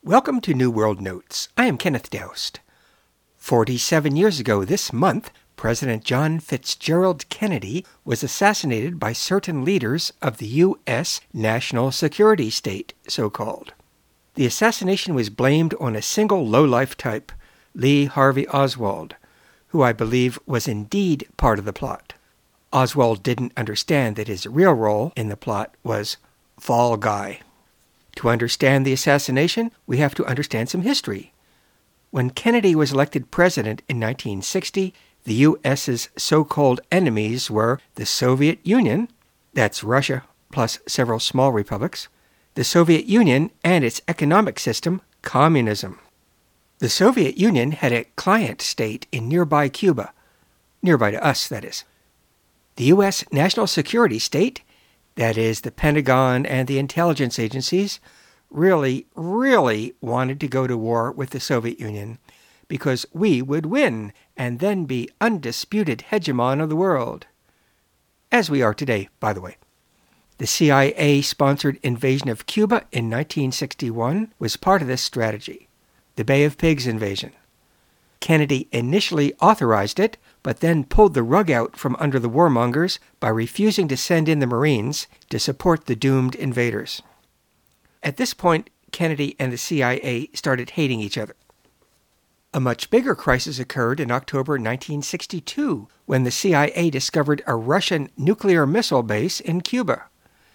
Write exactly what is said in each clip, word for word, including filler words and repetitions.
Welcome to New World Notes. I am Kenneth Daoust. Forty-seven years ago this month, President John Fitzgerald Kennedy was assassinated by certain leaders of the U S national security state, so-called. The assassination was blamed on a single low-life type, Lee Harvey Oswald, who I believe was indeed part of the plot. Oswald didn't understand that his real role in the plot was fall guy. To understand the assassination, we have to understand some history. When Kennedy was elected president in nineteen sixty, the U S's so-called enemies were the Soviet Union, that's Russia plus several small republics, the Soviet Union and its economic system, communism. The Soviet Union had a client state in nearby Cuba, nearby to us, that is. The U S national security state, that is, the Pentagon and the intelligence agencies, really, really wanted to go to war with the Soviet Union because we would win and then be undisputed hegemon of the world. As we are today, by the way. The C I A-sponsored invasion of Cuba in nineteen sixty-one was part of this strategy, the Bay of Pigs invasion. Kennedy initially authorized it, but then pulled the rug out from under the warmongers by refusing to send in the Marines to support the doomed invaders. At this point, Kennedy and the C I A started hating each other. A much bigger crisis occurred in October nineteen sixty-two, when the C I A discovered a Russian nuclear missile base in Cuba.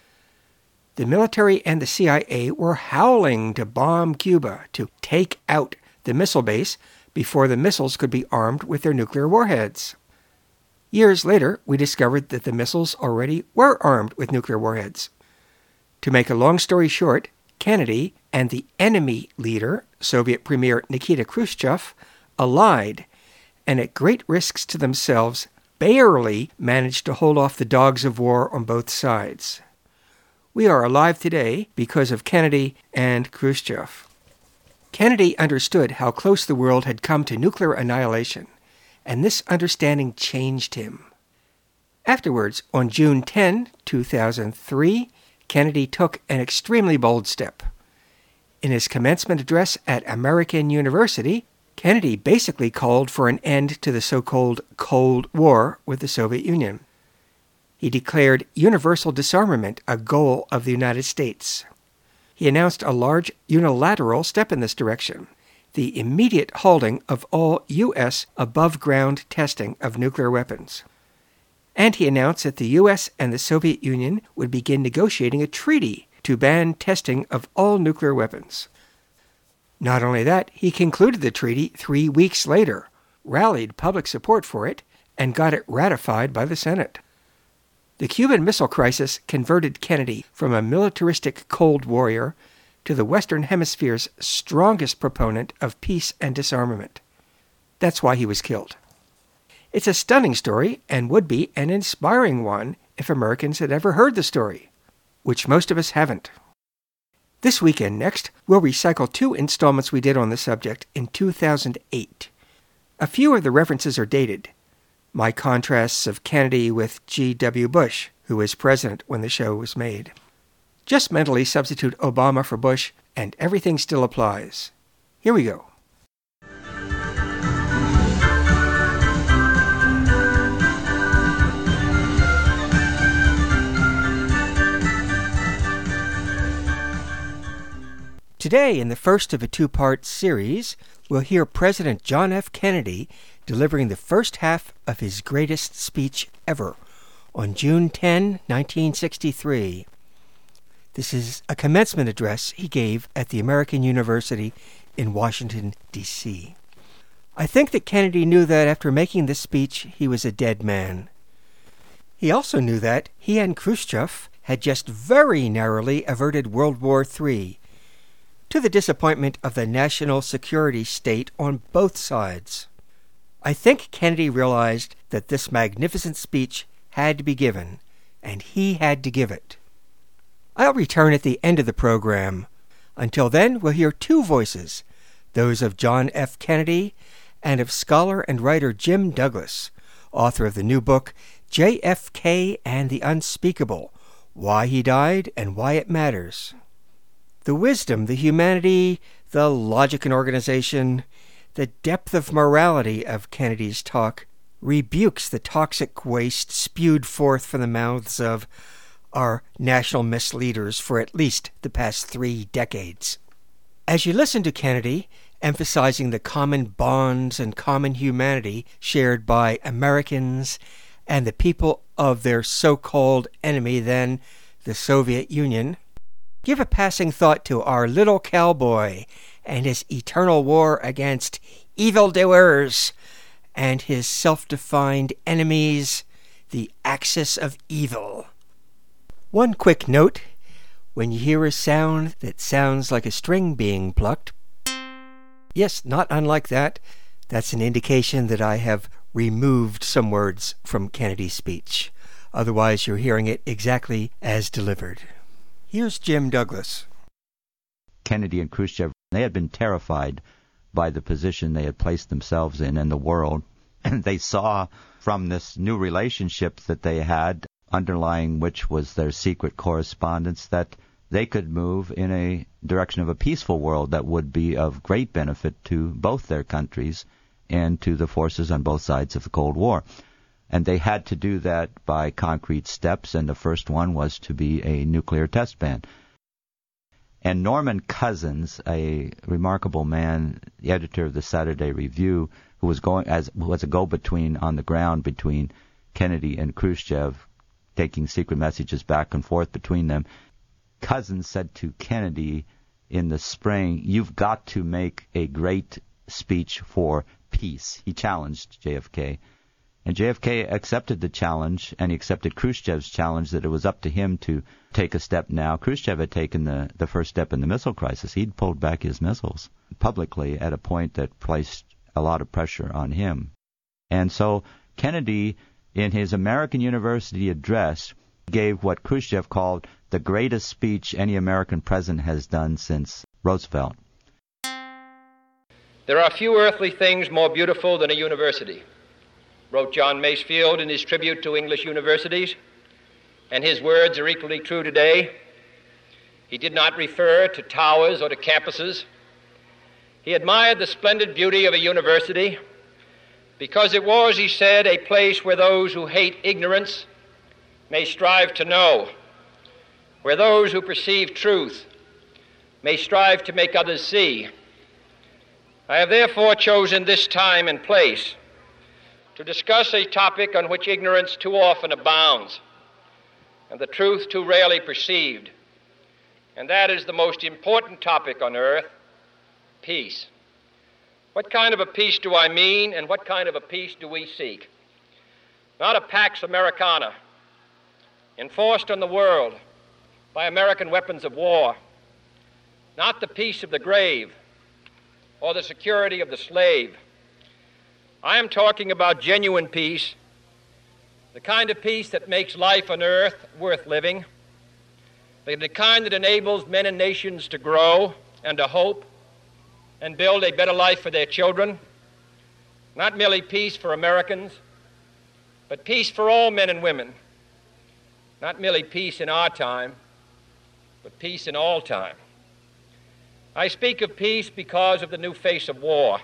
The military and the C I A were howling to bomb Cuba, to take out the missile base before the missiles could be armed with their nuclear warheads. Years later, we discovered that the missiles already were armed with nuclear warheads. To make a long story short, Kennedy and the enemy leader, Soviet Premier Nikita Khrushchev, allied, and at great risks to themselves, barely managed to hold off the dogs of war on both sides. We are alive today because of Kennedy and Khrushchev. Kennedy understood how close the world had come to nuclear annihilation, and this understanding changed him. Afterwards, on June tenth, two thousand three, Kennedy took an extremely bold step. In his commencement address at American University, Kennedy basically called for an end to the so-called Cold War with the Soviet Union. He declared universal disarmament a goal of the United States. He announced a large unilateral step in this direction, the immediate halting of all U S above-ground testing of nuclear weapons. And he announced that the U S and the Soviet Union would begin negotiating a treaty to ban testing of all nuclear weapons. Not only that, he concluded the treaty three weeks later, rallied public support for it, and got it ratified by the Senate. The Cuban Missile Crisis converted Kennedy from a militaristic Cold Warrior to the Western Hemisphere's strongest proponent of peace and disarmament. That's why he was killed. It's a stunning story and would be an inspiring one if Americans had ever heard the story, which most of us haven't. This weekend, next, we'll recycle two installments we did on the subject in two thousand eight. A few of the references are dated. My contrasts of Kennedy with G W Bush, who was president when the show was made. Just mentally substitute Obama for Bush, and everything still applies. Here we go. Today, in the first of a two-part series, we'll hear President John F. Kennedy delivering the first half of his greatest speech ever on June tenth, nineteen sixty-three. This is a commencement address he gave at the American University in Washington, D C I think that Kennedy knew that after making this speech, he was a dead man. He also knew that he and Khrushchev had just very narrowly averted World War Three, to the disappointment of the national security state on both sides. I think Kennedy realized that this magnificent speech had to be given, and he had to give it. I'll return at the end of the program. Until then, we'll hear two voices, those of John F. Kennedy and of scholar and writer Jim Douglas, author of the new book, J F K and the Unspeakable, Why He Died and Why It Matters. The wisdom, the humanity, the logic and organization, the depth of morality of Kennedy's talk rebukes the toxic waste spewed forth from the mouths of our national misleaders for at least the past three decades. As you listen to Kennedy, emphasizing the common bonds and common humanity shared by Americans and the people of their so-called enemy then, the Soviet Union, give a passing thought to our little cowboy and his eternal war against evildoers and his self-defined enemies, the axis of evil. One quick note, when you hear a sound that sounds like a string being plucked, yes, not unlike that, that's an indication that I have removed some words from Kennedy's speech. Otherwise, you're hearing it exactly as delivered. Here's Jim Douglas. Kennedy and Khrushchev, they had been terrified by the position they had placed themselves in in the world. And they saw from this new relationship that they had, underlying which was their secret correspondence, that they could move in a direction of a peaceful world that would be of great benefit to both their countries and to the forces on both sides of the Cold War. And they had to do that by concrete steps, and the first one was to be a nuclear test ban. And Norman Cousins, a remarkable man, the editor of the Saturday Review, who was going as was a go-between on the ground between Kennedy and Khrushchev, taking secret messages back and forth between them, Cousins said to Kennedy in the spring, "You've got to make a great speech for peace." He challenged J F K. And J F K accepted the challenge, and he accepted Khrushchev's challenge that it was up to him to take a step now. Khrushchev had taken the, the first step in the missile crisis. He'd pulled back his missiles publicly at a point that placed a lot of pressure on him. And so Kennedy, in his American University address, gave what Khrushchev called the greatest speech any American president has done since Roosevelt. There are few earthly things more beautiful than a university, wrote John Masefield in his tribute to English universities, and his words are equally true today. He did not refer to towers or to campuses. He admired the splendid beauty of a university because it was, he said, a place where those who hate ignorance may strive to know, where those who perceive truth may strive to make others see. I have therefore chosen this time and place to discuss a topic on which ignorance too often abounds and the truth too rarely perceived, and that is the most important topic on earth, peace. What kind of a peace do I mean, and what kind of a peace do we seek? Not a Pax Americana enforced on the world by American weapons of war, not the peace of the grave or the security of the slave. I am talking about genuine peace, the kind of peace that makes life on earth worth living, the kind that enables men and nations to grow and to hope and build a better life for their children. Not merely peace for Americans, but peace for all men and women. Not merely peace in our time, but peace in all time. I speak of peace because of the new face of war.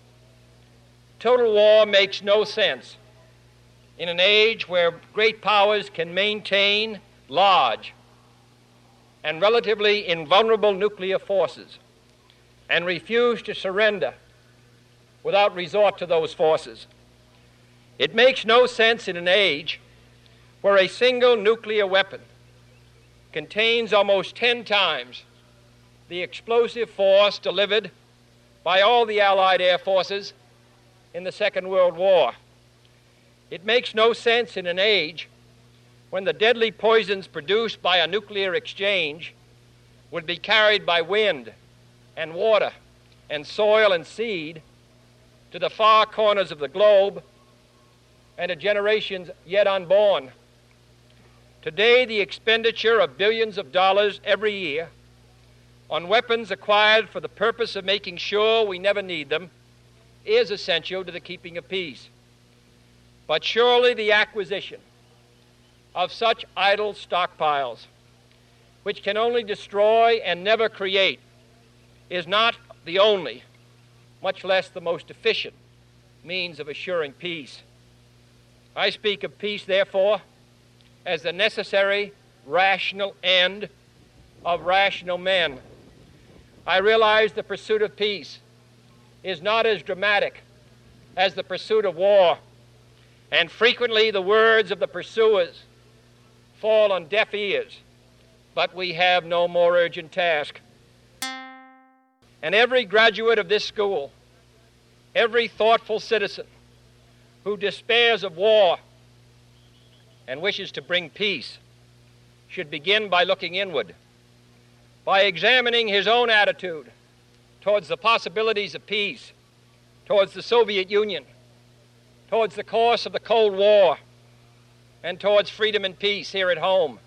Total war makes no sense in an age where great powers can maintain large and relatively invulnerable nuclear forces and refuse to surrender without resort to those forces. It makes no sense in an age where a single nuclear weapon contains almost ten times the explosive force delivered by all the Allied air forces in the Second World War. It makes no sense in an age when the deadly poisons produced by a nuclear exchange would be carried by wind and water and soil and seed to the far corners of the globe and to generations yet unborn. Today, the expenditure of billions of dollars every year on weapons acquired for the purpose of making sure we never need them is essential to the keeping of peace. But surely the acquisition of such idle stockpiles which can only destroy and never create, is not the only, much less the most efficient, means of assuring peace. I speak of peace, therefore, as the necessary, rational end of rational men. I realize the pursuit of peace is not as dramatic as the pursuit of war, and frequently the words of the pursuers fall on deaf ears, but we have no more urgent task. And every graduate of this school, every thoughtful citizen who despairs of war and wishes to bring peace should begin by looking inward, by examining his own attitude towards the possibilities of peace, towards the Soviet Union, towards the course of the Cold War, and towards freedom and peace here at home.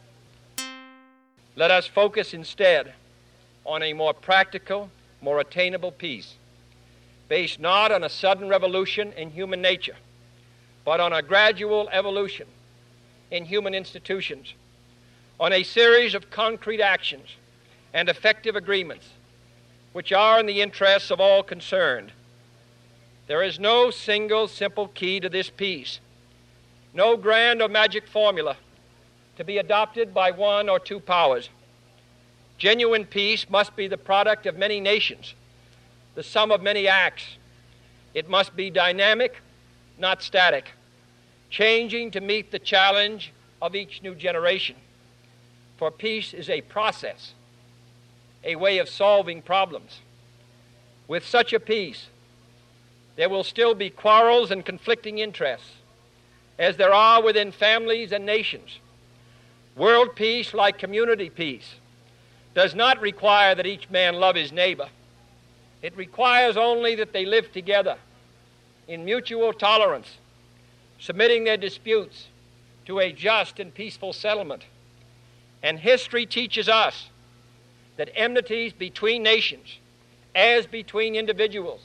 Let us focus instead on a more practical, more attainable peace, based not on a sudden revolution in human nature, but on a gradual evolution in human institutions, on a series of concrete actions and effective agreements which are in the interests of all concerned. There is no single simple key to this peace, no grand or magic formula to be adopted by one or two powers. Genuine peace must be the product of many nations, the sum of many acts. It must be dynamic, not static, changing to meet the challenge of each new generation. For peace is a process, a way of solving problems. With such a peace, there will still be quarrels and conflicting interests, as there are within families and nations. World peace, like community peace, does not require that each man love his neighbor. It requires only that they live together in mutual tolerance, submitting their disputes to a just and peaceful settlement. And history teaches us that enmities between nations, as between individuals,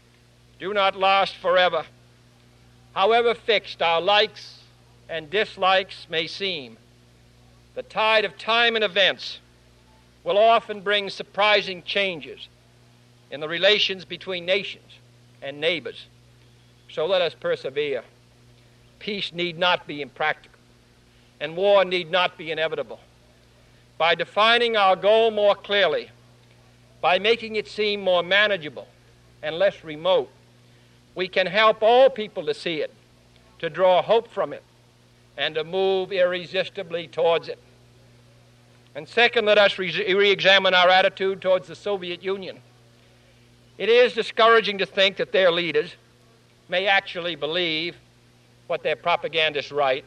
do not last forever. However fixed our likes and dislikes may seem, the tide of time and events will often bring surprising changes in the relations between nations and neighbors. So let us persevere. Peace need not be impractical, and war need not be inevitable. By defining our goal more clearly, by making it seem more manageable and less remote, we can help all people to see it, to draw hope from it, and to move irresistibly towards it. And second, let us re- re-examine our attitude towards the Soviet Union. It is discouraging to think that their leaders may actually believe what their propagandists write.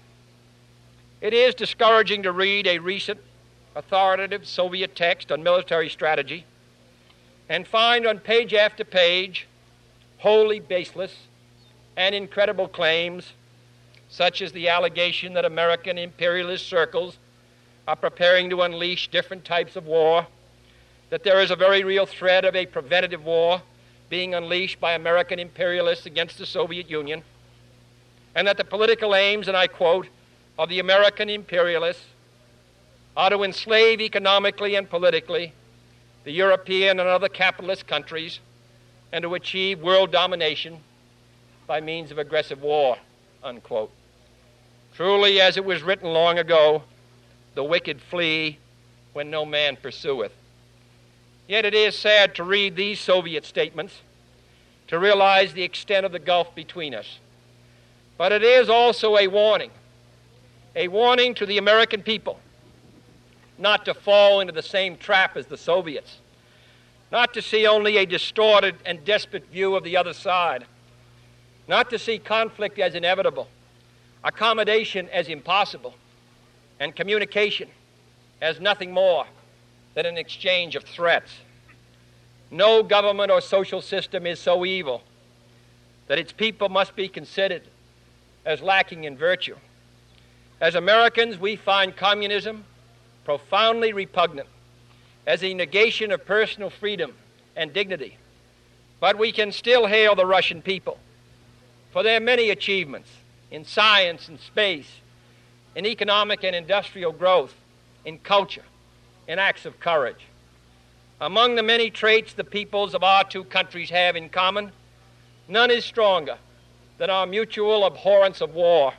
It is discouraging to read a recent authoritative Soviet text on military strategy and find on page after page wholly baseless and incredible claims, such as the allegation that American imperialist circles are preparing to unleash different types of war, that there is a very real threat of a preventative war being unleashed by American imperialists against the Soviet Union, and that the political aims, and I quote, of the American imperialists are to enslave economically and politically the European and other capitalist countries and to achieve world domination by means of aggressive war, unquote. Truly, as it was written long ago, the wicked flee when no man pursueth. Yet it is sad to read these Soviet statements, to realize the extent of the gulf between us. But it is also a warning, a warning to the American people not to fall into the same trap as the Soviets, not to see only a distorted and desperate view of the other side, not to see conflict as inevitable, accommodation as impossible, and communication as nothing more than an exchange of threats. No government or social system is so evil that its people must be considered as lacking in virtue. As Americans, we find communism profoundly repugnant as a negation of personal freedom and dignity. But we can still hail the Russian people for their many achievements in science and space, in economic and industrial growth, in culture, in acts of courage. Among the many traits the peoples of our two countries have in common, none is stronger than our mutual abhorrence of war.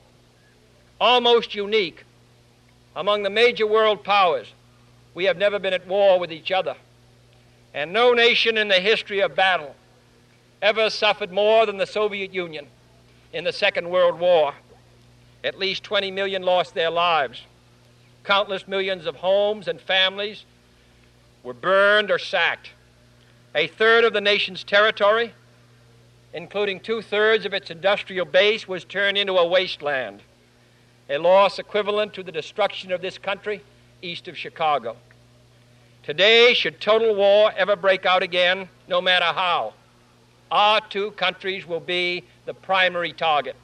Almost unique among the major world powers, we have never been at war with each other, and no nation in the history of battle ever suffered more than the Soviet Union in the Second World War. At least twenty million lost their lives. Countless millions of homes and families were burned or sacked. A third of the nation's territory, including two-thirds of its industrial base, was turned into a wasteland, a loss equivalent to the destruction of this country east of Chicago. Today, should total war ever break out again, no matter how, our two countries will be the primary target.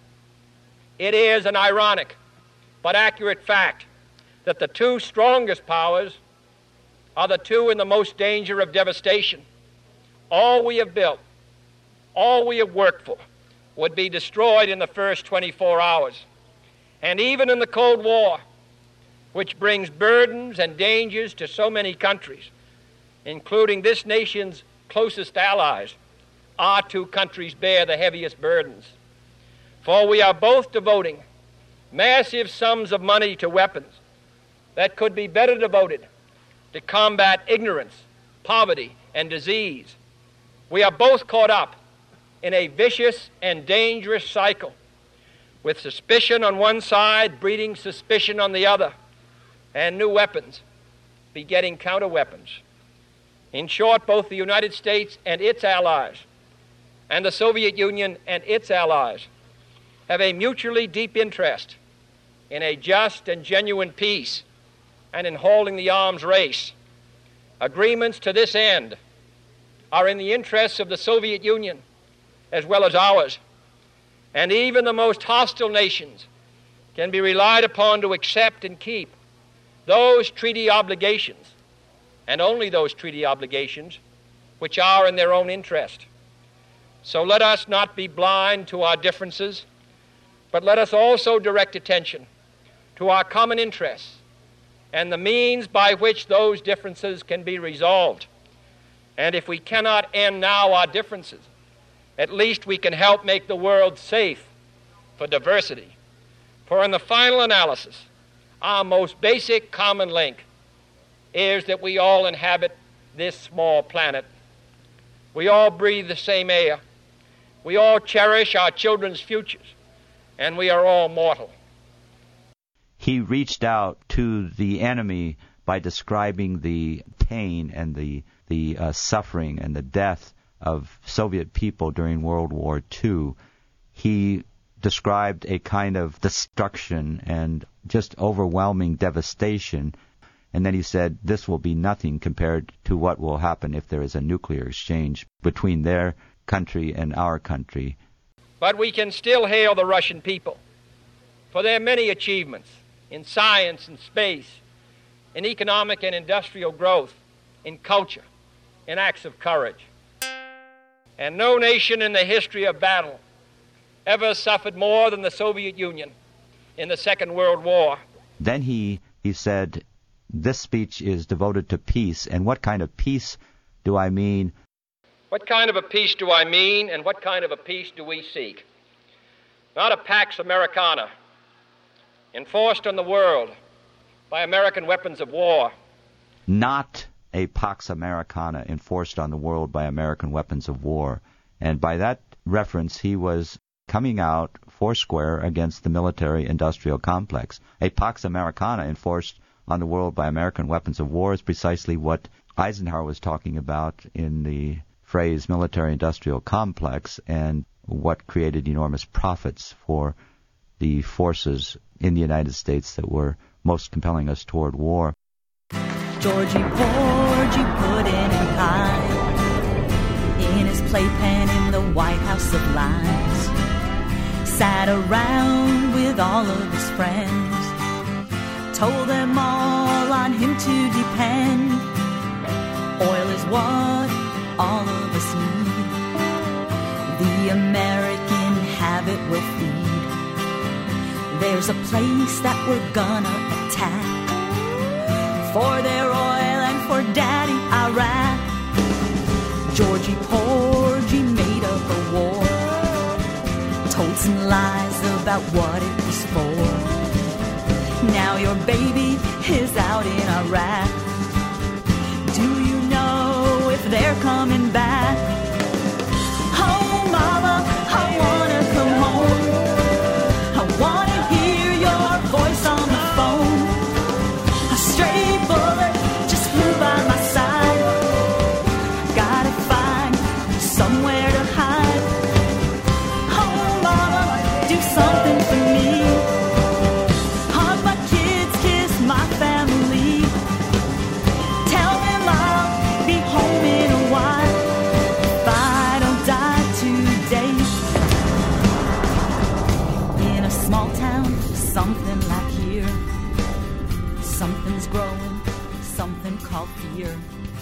It is an ironic but accurate fact that the two strongest powers are the two in the most danger of devastation. All we have built, all we have worked for, would be destroyed in the first twenty-four hours. And even in the Cold War, which brings burdens and dangers to so many countries, including this nation's closest allies, our two countries bear the heaviest burdens. For we are both devoting massive sums of money to weapons that could be better devoted to combat ignorance, poverty, and disease. We are both caught up in a vicious and dangerous cycle, with suspicion on one side breeding suspicion on the other, and new weapons begetting counterweapons. In short, both the United States and its allies, and the Soviet Union and its allies, have a mutually deep interest in a just and genuine peace and in holding the arms race. Agreements to this end are in the interests of the Soviet Union as well as ours, and even the most hostile nations can be relied upon to accept and keep those treaty obligations, and only those treaty obligations, which are in their own interest. So let us not be blind to our differences, but let us also direct attention to our common interests and the means by which those differences can be resolved. And if we cannot end now our differences, at least we can help make the world safe for diversity. For in the final analysis, our most basic common link is that we all inhabit this small planet. We all breathe the same air. We all cherish our children's futures, and we are all mortal. He reached out to the enemy by describing the pain and the the uh, suffering and the death of Soviet people during World War Two. He described a kind of destruction and just overwhelming devastation. And then he said, this will be nothing compared to what will happen if there is a nuclear exchange between their country and our country. But we can still hail the Russian people for their many achievements in science and space, in economic and industrial growth, in culture, in acts of courage. And no nation in the history of battle ever suffered more than the Soviet Union in the Second World War. Then he, he said, this speech is devoted to peace. And what kind of peace do I mean? What kind of a peace do I mean, and what kind of a peace do we seek? Not a Pax Americana, enforced on the world by American weapons of war. Not a Pax Americana enforced on the world by American weapons of war. And by that reference, he was coming out foursquare against the military-industrial complex. A Pax Americana enforced on the world by American weapons of war is precisely what Eisenhower was talking about in the phrase military-industrial complex, and what created enormous profits for the forces in the United States that were most compelling us toward war. Georgie Porgy put in and hide in his playpen in the White House of Lies. Sat around with all of his friends, told them all on him to depend. Oil is what all of us need. The American habit will feed. There's a place that we're gonna attack for their oil for Daddy Iraq. Georgie Porgy made up a war, told some lies about what it was for. Now your baby is out in Iraq. Do you know if they're coming back? Oh, Mama, I wanna come home. I wanna hear your voice on the phone. A stray bullet just flew by my side. Gotta find somewhere to hide. Oh, Mama, do something for me. Hug my kids, kiss my family. Tell them I'll be home in a while if I don't die today. In a small town, something like here, something's growing, something called fear.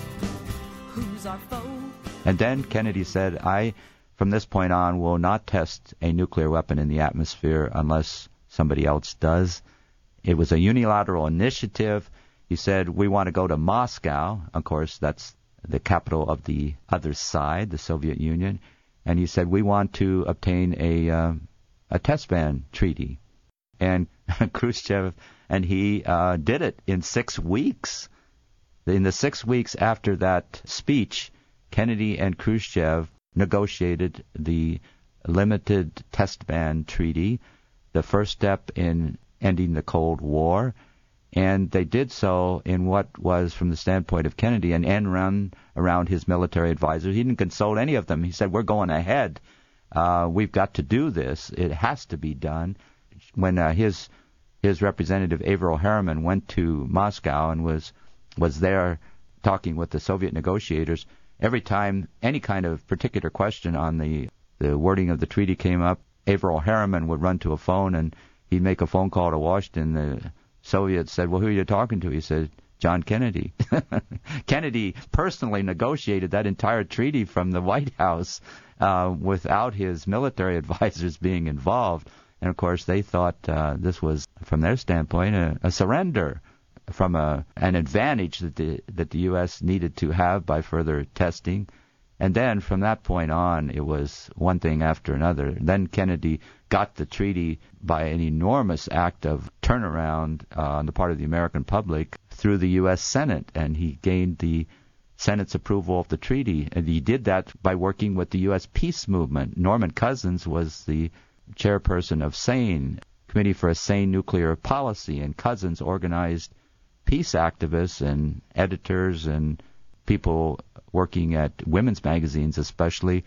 Who's our foe? And then Kennedy said, I, from this point on, will not test a nuclear weapon in the atmosphere unless somebody else does. It was a unilateral initiative. He said, we want to go to Moscow. Of course, that's the capital of the other side, the Soviet Union. And he said, we want to obtain a, uh, a test ban treaty. And Khrushchev and he uh, did it in six weeks. In the six weeks after that speech, Kennedy and Khrushchev negotiated the Limited Test Ban Treaty, the first step in ending the Cold War, and they did so in what was, from the standpoint of Kennedy, an end run around his military advisors. He didn't consult any of them. He said, we're going ahead. Uh, we've got to do this. It has to be done. When uh, his his representative, Averell Harriman, went to Moscow and was was there talking with the Soviet negotiators, every time any kind of particular question on the, the wording of the treaty came up, Averell Harriman would run to a phone and he'd make a phone call to Washington. The Soviets said, well, who are you talking to? He said, John Kennedy. Kennedy personally negotiated that entire treaty from the White House uh, without his military advisors being involved. And, of course, they thought uh, this was, from their standpoint, a, a surrender from a, an advantage that the, that the U S needed to have by further testing. And then from that point on, it was one thing after another. Then Kennedy got the treaty by an enormous act of turnaround uh, on the part of the American public through the U S Senate, and he gained the Senate's approval of the treaty. And he did that by working with the U S peace movement. Norman Cousins was the chairperson of SANE, Committee for a Sane Nuclear Policy, and Cousins organized peace activists and editors and people working at women's magazines especially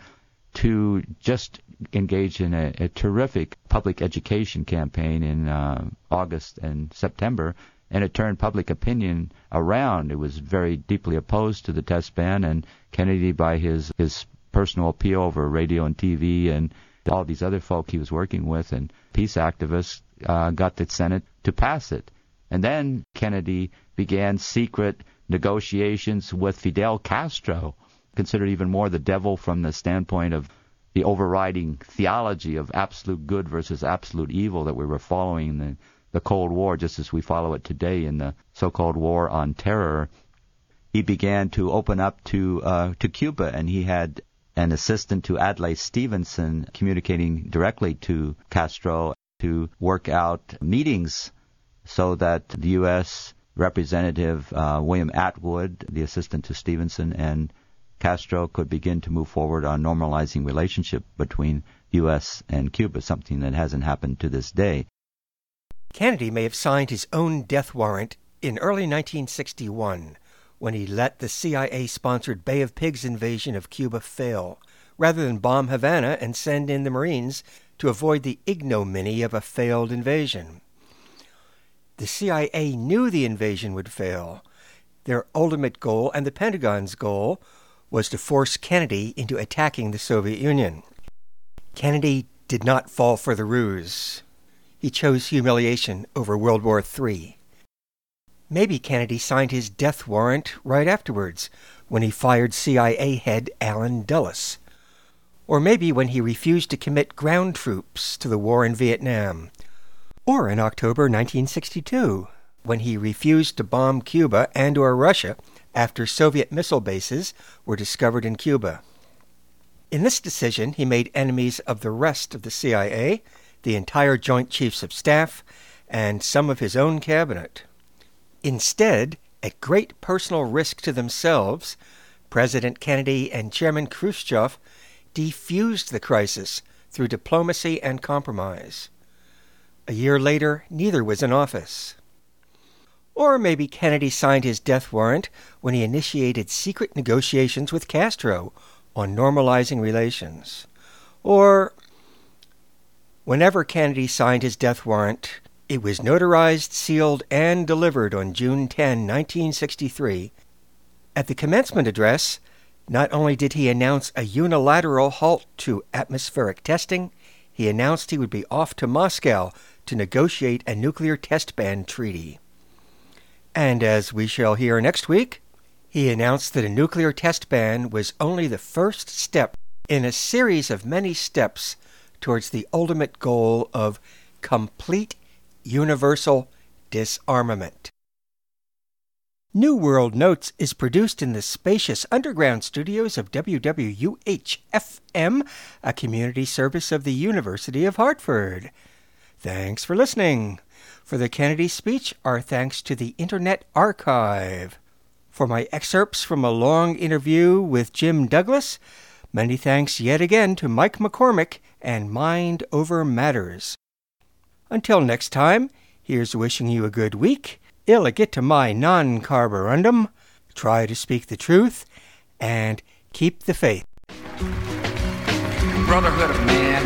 to just engage in a, a terrific public education campaign in uh, August and September, and it turned public opinion around. It was very deeply opposed to the test ban, and Kennedy, by his, his personal appeal over radio and T V and all these other folk he was working with and peace activists, uh, got the Senate to pass it. And then Kennedy began secret negotiations with Fidel Castro, considered even more the devil from the standpoint of the overriding theology of absolute good versus absolute evil that we were following in the, the Cold War, just as we follow it today in the so-called War on Terror. He began to open up to uh, to Cuba, and he had an assistant to Adlai Stevenson communicating directly to Castro to work out meetings so that the U S Representative uh, William Atwood, the assistant to Stevenson, and Castro could begin to move forward on normalizing relationship between U S and Cuba, something that hasn't happened to this day. Kennedy may have signed his own death warrant in early nineteen sixty-one when he let the C I A-sponsored Bay of Pigs invasion of Cuba fail, rather than bomb Havana and send in the Marines to avoid the ignominy of a failed invasion. The C I A knew the invasion would fail. Their ultimate goal, and the Pentagon's goal, was to force Kennedy into attacking the Soviet Union. Kennedy did not fall for the ruse. He chose humiliation over World War Three. Maybe Kennedy signed his death warrant right afterwards, when he fired C I A head Allen Dulles. Or maybe when he refused to commit ground troops to the war in Vietnam. Or in October nineteen sixty-two, when he refused to bomb Cuba and or Russia after Soviet missile bases were discovered in Cuba. In this decision, he made enemies of the rest of the C I A, the entire Joint Chiefs of Staff, and some of his own cabinet. Instead, at great personal risk to themselves, President Kennedy and Chairman Khrushchev defused the crisis through diplomacy and compromise. A year later, neither was in office. Or maybe Kennedy signed his death warrant when he initiated secret negotiations with Castro on normalizing relations. Or whenever Kennedy signed his death warrant, it was notarized, sealed, and delivered on June tenth, nineteen sixty-three. At the commencement address, not only did he announce a unilateral halt to atmospheric testing, he announced he would be off to Moscow to negotiate a nuclear test ban treaty. And as we shall hear next week, he announced that a nuclear test ban was only the first step in a series of many steps towards the ultimate goal of complete universal disarmament. New World Notes is produced in the spacious underground studios of W W U H F M, a community service of the University of Hartford. Thanks for listening. For the Kennedy speech, our thanks to the Internet Archive. For my excerpts from a long interview with Jim Douglas, many thanks yet again to Mike McCormick and Mind Over Matters. Until next time, here's wishing you a good week. Illa get to my non-carborundum, try to speak the truth, and keep the faith. Brotherhood of man.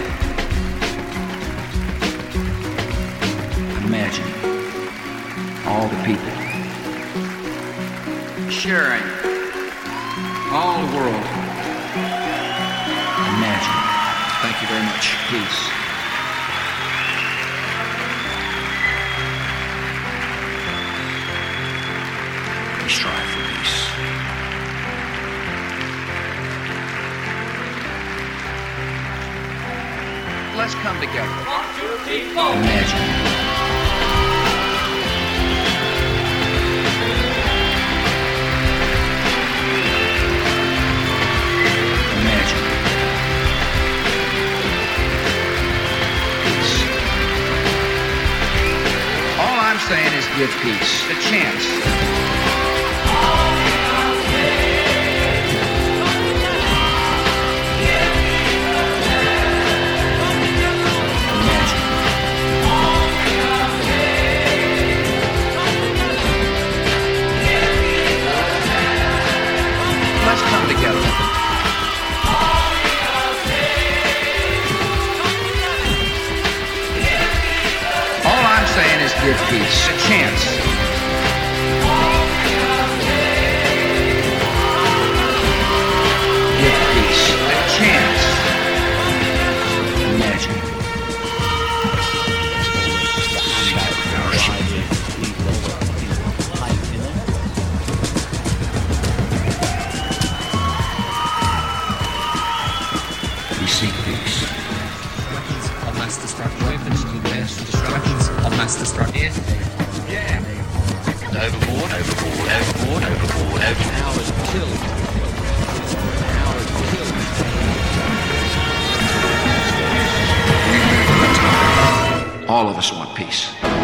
Imagine all the people sharing all the world. Imagine. Thank you very much. Peace. We strive for peace. Let's come together. Imagine. Saying is give peace a chance. Imagine. Let's come together. Saying is give peace a chance. Give peace a chance. Imagine. We seek peace. Weapons of mass destruction. Weapons of mass destruction. Of mass destruction. Yeah. Overboard, overboard, overboard, overboard, overboard. Ours killed. Ours killed. All of us want peace.